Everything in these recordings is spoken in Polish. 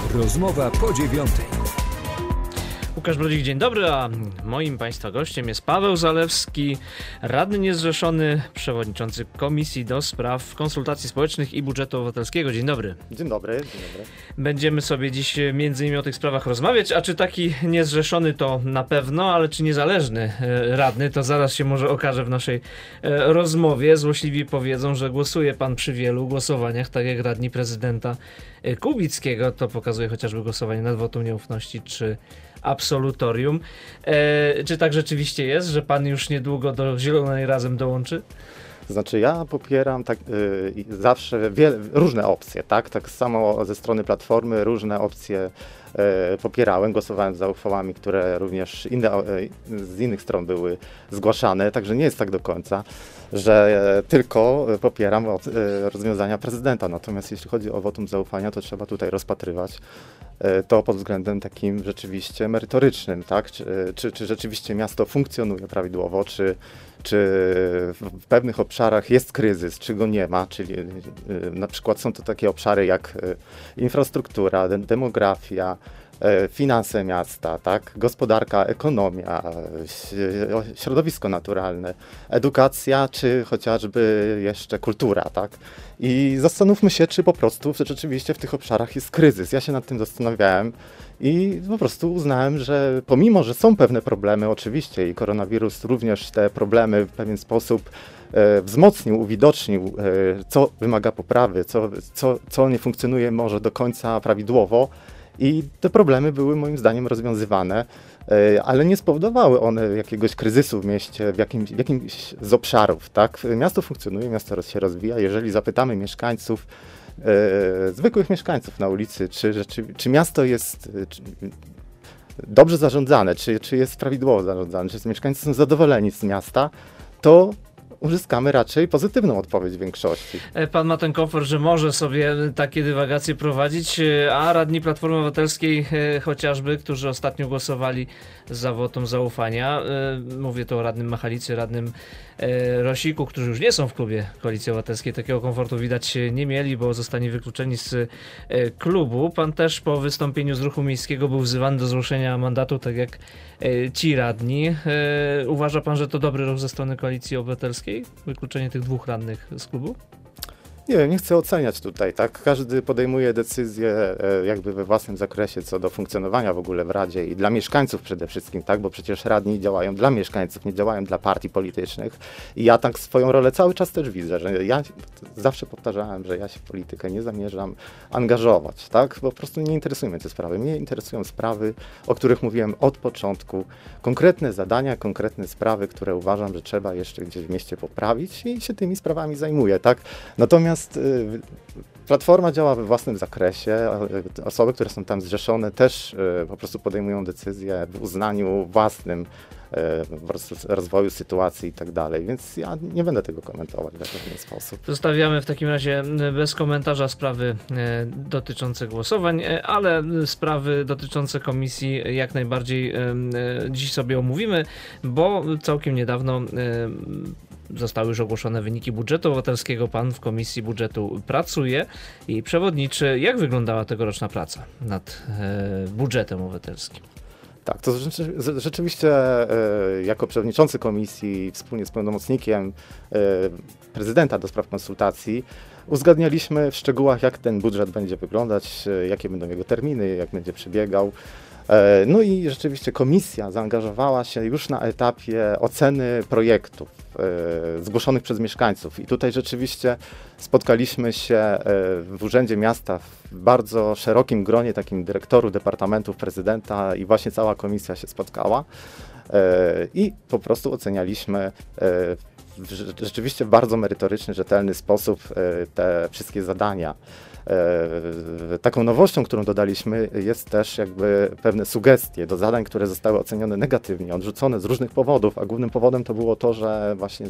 Rozmowa po 9. Łukasz Brodzik, dzień dobry, a moim Państwa gościem jest Paweł Zalewski, radny niezrzeszony, przewodniczący Komisji do Spraw Konsultacji Społecznych i Budżetu Obywatelskiego. Dzień dobry. Dzień dobry. Dzień dobry. Będziemy sobie dziś między innymi o tych sprawach rozmawiać, a czy taki niezrzeszony to na pewno, ale czy niezależny radny, to zaraz się może okaże w naszej rozmowie. Złośliwi powiedzą, że głosuje pan przy wielu głosowaniach, tak jak radni prezydenta Kubickiego. To pokazuje chociażby głosowanie nad wotum nieufności czy absolutorium. Czy tak rzeczywiście jest, że pan już niedługo do Zielonej Razem dołączy? Znaczy ja popieram zawsze różne opcje, tak? Tak samo ze strony Platformy różne opcje popierałem, głosowałem za uchwałami, które również z innych stron były zgłaszane, także nie jest tak do końca, że tylko popieram rozwiązania prezydenta. Natomiast jeśli chodzi o wotum zaufania, to trzeba tutaj rozpatrywać to pod względem takim rzeczywiście merytorycznym, tak? Czy rzeczywiście miasto funkcjonuje prawidłowo, czy w pewnych obszarach jest kryzys, czy go nie ma, czyli na przykład są to takie obszary jak infrastruktura, demografia, finanse miasta, tak? Gospodarka, ekonomia, środowisko naturalne, edukacja, czy chociażby jeszcze kultura, tak? I zastanówmy się, czy po prostu rzeczywiście w tych obszarach jest kryzys. Ja się nad tym zastanawiałem i po prostu uznałem, że pomimo, że są pewne problemy, oczywiście i koronawirus również te problemy w pewien sposób wzmocnił, uwidocznił, co wymaga poprawy, co nie funkcjonuje może do końca prawidłowo, i te problemy były moim zdaniem rozwiązywane, ale nie spowodowały one jakiegoś kryzysu w mieście, w jakimś z obszarów, tak? Miasto funkcjonuje, miasto się rozwija. Jeżeli zapytamy mieszkańców, zwykłych mieszkańców na ulicy, czy miasto jest dobrze zarządzane, czy jest prawidłowo zarządzane, czy mieszkańcy są zadowoleni z miasta, to uzyskamy raczej pozytywną odpowiedź w większości. Pan ma ten komfort, że może sobie takie dywagacje prowadzić, a radni Platformy Obywatelskiej chociażby, którzy ostatnio głosowali za wotum zaufania, mówię tu o radnym Machalicy, radnym Rosiku, którzy już nie są w klubie Koalicji Obywatelskiej, takiego komfortu widać nie mieli, bo zostali wykluczeni z klubu. Pan też po wystąpieniu z Ruchu Miejskiego był wzywany do złożenia mandatu, tak jak ci radni. Uważa pan, że to dobry ruch ze strony Koalicji Obywatelskiej? Wykluczenie tych dwóch radnych z klubu? Nie chcę oceniać tutaj, tak? Każdy podejmuje decyzję jakby we własnym zakresie co do funkcjonowania w ogóle w Radzie i dla mieszkańców przede wszystkim, tak? Bo przecież radni działają dla mieszkańców, nie działają dla partii politycznych. I ja tak swoją rolę cały czas też widzę, że ja zawsze powtarzałem, że ja się w politykę nie zamierzam angażować, tak? Po prostu nie interesują mnie te sprawy. Mnie interesują sprawy, o których mówiłem od początku. Konkretne zadania, konkretne sprawy, które uważam, że trzeba jeszcze gdzieś w mieście poprawić i się tymi sprawami zajmuję, tak? Natomiast Platforma działa we własnym zakresie, osoby, które są tam zrzeszone też po prostu podejmują decyzje w uznaniu własnym po prostu rozwoju sytuacji i tak dalej, więc ja nie będę tego komentować w żaden sposób. Zostawiamy w takim razie bez komentarza sprawy dotyczące głosowań, ale sprawy dotyczące komisji jak najbardziej dziś sobie omówimy, bo całkiem niedawno zostały już ogłoszone wyniki budżetu obywatelskiego. Pan w Komisji Budżetu pracuje i przewodniczy. Jak wyglądała tegoroczna praca nad budżetem obywatelskim? Tak, to rzeczywiście jako przewodniczący komisji wspólnie z pełnomocnikiem prezydenta do spraw konsultacji uzgadnialiśmy w szczegółach, jak ten budżet będzie wyglądać, jakie będą jego terminy, jak będzie przebiegał. No i rzeczywiście komisja zaangażowała się już na etapie oceny projektów zgłoszonych przez mieszkańców. I tutaj rzeczywiście spotkaliśmy się w Urzędzie Miasta w bardzo szerokim gronie takim dyrektorów departamentów prezydenta i właśnie cała komisja się spotkała i po prostu ocenialiśmy rzeczywiście w bardzo merytoryczny, rzetelny sposób te wszystkie zadania. Taką nowością, którą dodaliśmy, jest też jakby pewne sugestie do zadań, które zostały ocenione negatywnie, odrzucone z różnych powodów, a głównym powodem to było to, że właśnie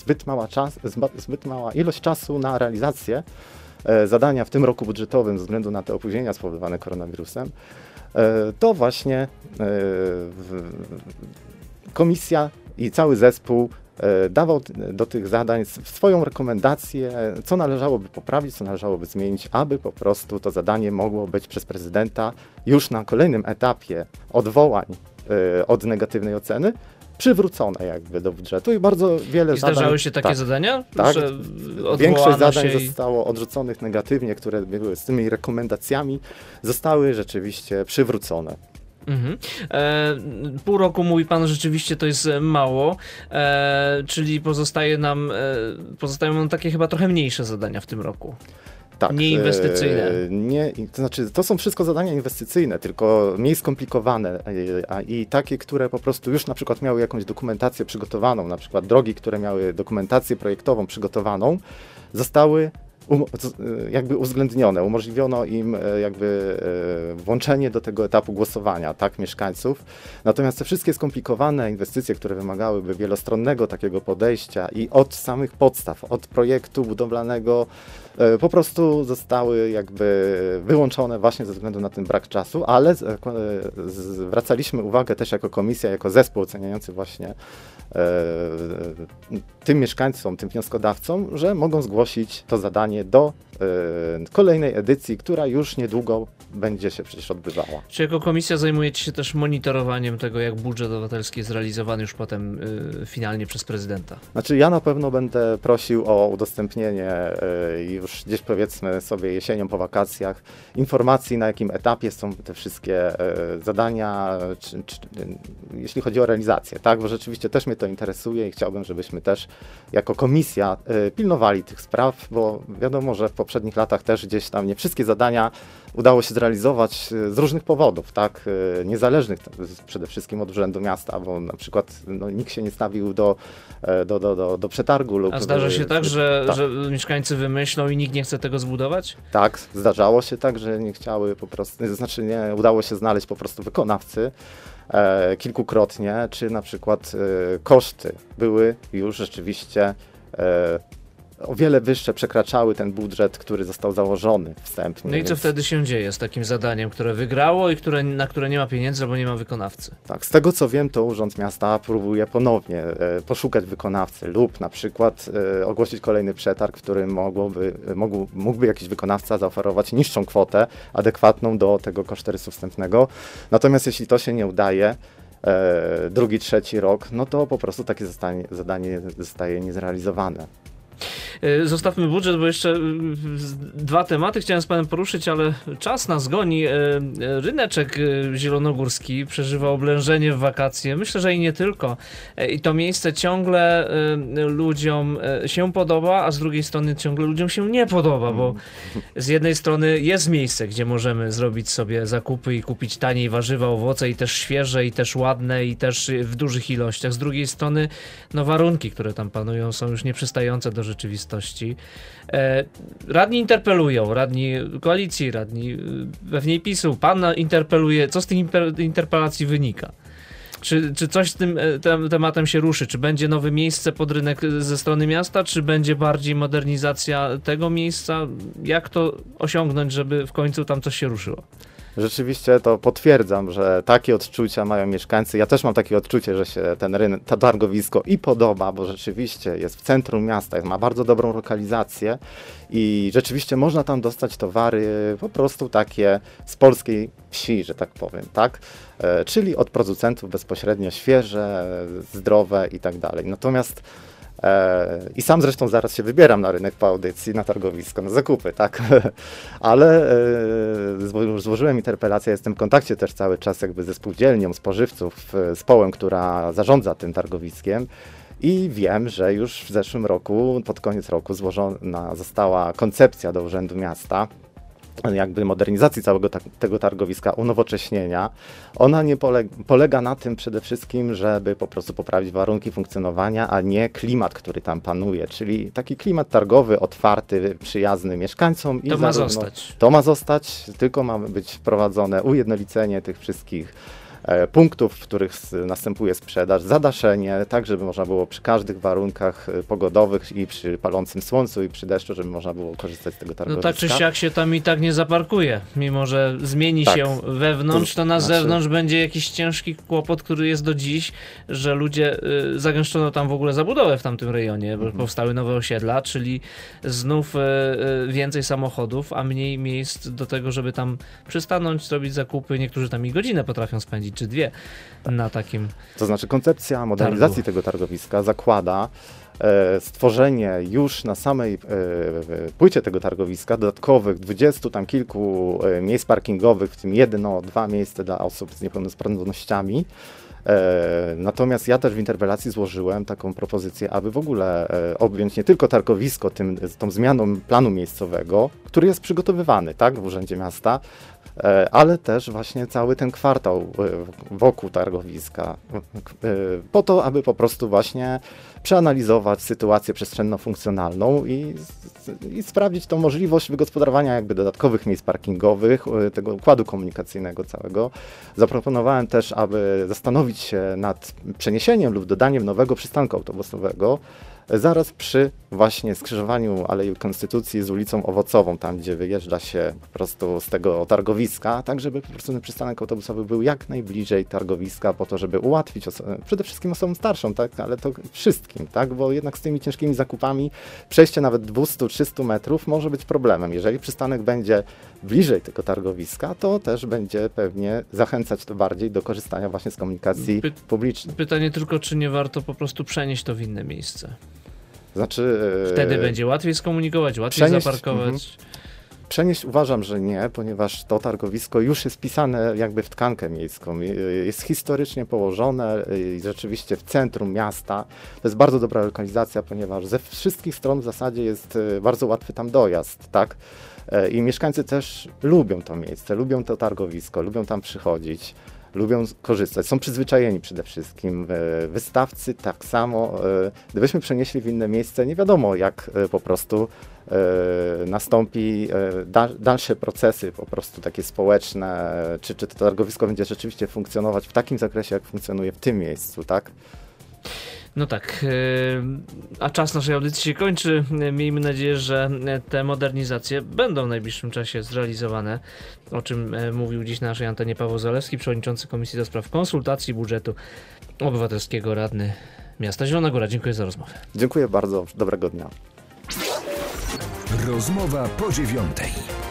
zbyt mała ilość czasu na realizację zadania w tym roku budżetowym ze względu na te opóźnienia spowodowane koronawirusem, to właśnie komisja i cały zespół dawał do tych zadań swoją rekomendację, co należałoby poprawić, co należałoby zmienić, aby po prostu to zadanie mogło być przez prezydenta już na kolejnym etapie odwołań od negatywnej oceny przywrócone jakby do budżetu i bardzo wiele I zdarzały zadań, się takie zadania? Tak, Że większość zadań się zostało odrzuconych negatywnie, które były z tymi rekomendacjami, zostały rzeczywiście przywrócone. Mhm. Pół roku mówi pan, rzeczywiście to jest mało, czyli pozostają nam takie chyba trochę mniejsze zadania w tym roku. Tak, Nieinwestycyjne. To znaczy, to są wszystko zadania inwestycyjne, tylko mniej skomplikowane i takie, które po prostu już na przykład miały jakąś dokumentację przygotowaną, na przykład drogi, które miały dokumentację projektową przygotowaną, zostały jakby uwzględnione, umożliwiono im jakby włączenie do tego etapu głosowania, tak, mieszkańców. Natomiast te wszystkie skomplikowane inwestycje, które wymagałyby wielostronnego takiego podejścia i od samych podstaw, od projektu budowlanego, po prostu zostały jakby wyłączone właśnie ze względu na ten brak czasu, ale zwracaliśmy uwagę też jako komisja, jako zespół oceniający właśnie tym mieszkańcom, tym wnioskodawcom, że mogą zgłosić to zadanie do kolejnej edycji, która już niedługo będzie się przecież odbywała. Czy jako komisja zajmujecie się też monitorowaniem tego, jak budżet obywatelski jest realizowany już potem finalnie przez prezydenta? Znaczy ja na pewno będę prosił o udostępnienie już gdzieś powiedzmy sobie jesienią po wakacjach informacji, na jakim etapie są te wszystkie zadania, jeśli chodzi o realizację, tak? Bo rzeczywiście też mnie to interesuje i chciałbym, żebyśmy też jako komisja pilnowali tych spraw, bo wiadomo, że w poprzednich latach też gdzieś tam nie wszystkie zadania udało się zrealizować z różnych powodów, tak, niezależnych przede wszystkim od Urzędu Miasta, bo na przykład nikt się nie stawił do przetargu. Lub a zdarza się tak, że mieszkańcy wymyślą i nikt nie chce tego zbudować? Tak, zdarzało się tak, że nie chciały po prostu, znaczy nie udało się znaleźć po prostu wykonawcy kilkukrotnie, czy na przykład koszty były już rzeczywiście o wiele wyższe, przekraczały ten budżet, który został założony wstępnie. No i co wtedy się dzieje z takim zadaniem, które wygrało i na które nie ma pieniędzy, bo nie ma wykonawcy? Tak, z tego co wiem, to Urząd Miasta próbuje ponownie poszukać wykonawcy lub na przykład ogłosić kolejny przetarg, w którym mógłby jakiś wykonawca zaoferować niższą kwotę, adekwatną do tego kosztorysu wstępnego. Natomiast jeśli to się nie udaje, drugi, trzeci rok, no to po prostu takie zadanie zostaje niezrealizowane. Zostawmy budżet, bo jeszcze dwa tematy chciałem z panem poruszyć, ale czas nas goni. Ryneczek zielonogórski przeżywa oblężenie w wakacje. Myślę, że i nie tylko. I to miejsce ciągle ludziom się podoba, a z drugiej strony ciągle ludziom się nie podoba, bo z jednej strony jest miejsce, gdzie możemy zrobić sobie zakupy i kupić taniej warzywa, owoce i też świeże, i też ładne, i też w dużych ilościach. Z drugiej strony warunki, które tam panują, są już nieprzystające do rzeczywistości. Radni interpelują, radni koalicji, radni pewnie PiS-u. Pan interpeluje. Co z tych interpelacji wynika? Czy coś z tym tematem się ruszy? Czy będzie nowe miejsce pod rynek ze strony miasta, czy będzie bardziej modernizacja tego miejsca? Jak to osiągnąć, żeby w końcu tam coś się ruszyło? Rzeczywiście to potwierdzam, że takie odczucia mają mieszkańcy. Ja też mam takie odczucie, że się to targowisko i podoba, bo rzeczywiście jest w centrum miasta, ma bardzo dobrą lokalizację i rzeczywiście można tam dostać towary po prostu takie z polskiej wsi, że tak powiem, tak? Czyli od producentów bezpośrednio świeże, zdrowe i tak dalej. Natomiast i sam zresztą zaraz się wybieram na rynek po audycji, na targowisko, na zakupy, tak? Ale złożyłem interpelację, jestem w kontakcie też cały czas jakby ze spółdzielnią spożywców, z Połem, która zarządza tym targowiskiem i wiem, że już w zeszłym roku, pod koniec roku złożona została koncepcja do Urzędu Miasta, jakby modernizacji całego tego targowiska, unowocześnienia. Ona nie polega na tym przede wszystkim, żeby po prostu poprawić warunki funkcjonowania, a nie klimat, który tam panuje, czyli taki klimat targowy, otwarty, przyjazny mieszkańcom. To ma zostać. To ma zostać, tylko ma być wprowadzone ujednolicenie tych wszystkich punktów, w których następuje sprzedaż, zadaszenie, tak żeby można było przy każdych warunkach pogodowych i przy palącym słońcu i przy deszczu, żeby można było korzystać z tego No targowiska. tak czy siak się tam i tak nie zaparkuje, mimo że zmieni Tak. się wewnątrz, to na znaczy- zewnątrz będzie jakiś ciężki kłopot, który jest do dziś, że ludzie zagęszczono tam w ogóle zabudowę w tamtym rejonie, bo powstały nowe osiedla, czyli znów więcej samochodów, a mniej miejsc do tego, żeby tam przystanąć, zrobić zakupy. Niektórzy tam i godzinę potrafią spędzić, czy dwie na takim. To znaczy koncepcja modernizacji tego targowiska zakłada stworzenie już na samej płycie tego targowiska dodatkowych 20 tam kilku miejsc parkingowych, w tym 1-2 miejsca dla osób z niepełnosprawnościami. Natomiast ja też w interpelacji złożyłem taką propozycję, aby w ogóle objąć nie tylko targowisko tą zmianą planu miejscowego, który jest przygotowywany, tak, w Urzędzie Miasta, ale też właśnie cały ten kwartał wokół targowiska, po to, aby po prostu właśnie przeanalizować sytuację przestrzenno-funkcjonalną i sprawdzić tą możliwość wygospodarowania jakby dodatkowych miejsc parkingowych, tego układu komunikacyjnego całego. Zaproponowałem też, aby zastanowić się nad przeniesieniem lub dodaniem nowego przystanku autobusowego zaraz przy właśnie skrzyżowaniu Alei Konstytucji z ulicą Owocową, tam gdzie wyjeżdża się po prostu z tego targowiska, tak żeby po prostu ten przystanek autobusowy był jak najbliżej targowiska, po to, żeby ułatwić przede wszystkim osobom starszym, tak, ale to wszystkim, tak, bo jednak z tymi ciężkimi zakupami przejście nawet 200-300 metrów może być problemem. Jeżeli przystanek będzie bliżej tego targowiska, to też będzie pewnie zachęcać to bardziej do korzystania właśnie z komunikacji publicznej. Pytanie tylko, czy nie warto po prostu przenieść to w inne miejsce. Znaczy, Wtedy będzie łatwiej skomunikować, łatwiej zaparkować. Przenieść uważam, że nie, ponieważ to targowisko już jest wpisane jakby w tkankę miejską. Jest historycznie położone i rzeczywiście w centrum miasta. To jest bardzo dobra lokalizacja, ponieważ ze wszystkich stron w zasadzie jest bardzo łatwy tam dojazd, tak? I mieszkańcy też lubią to miejsce, lubią to targowisko, lubią tam przychodzić. Lubią korzystać, są przyzwyczajeni przede wszystkim. Wystawcy tak samo. Gdybyśmy przenieśli w inne miejsce, nie wiadomo jak po prostu nastąpi dalsze procesy po prostu takie społeczne, czy to targowisko będzie rzeczywiście funkcjonować w takim zakresie, jak funkcjonuje w tym miejscu, tak? No tak, a czas naszej audycji się kończy. Miejmy nadzieję, że te modernizacje będą w najbliższym czasie zrealizowane, o czym mówił dziś na naszej antenie Paweł Zalewski, przewodniczący Komisji do Spraw Konsultacji Budżetu Obywatelskiego, radny miasta Zielona Góra. Dziękuję za rozmowę. Dziękuję bardzo, dobrego dnia. Rozmowa po 9:00.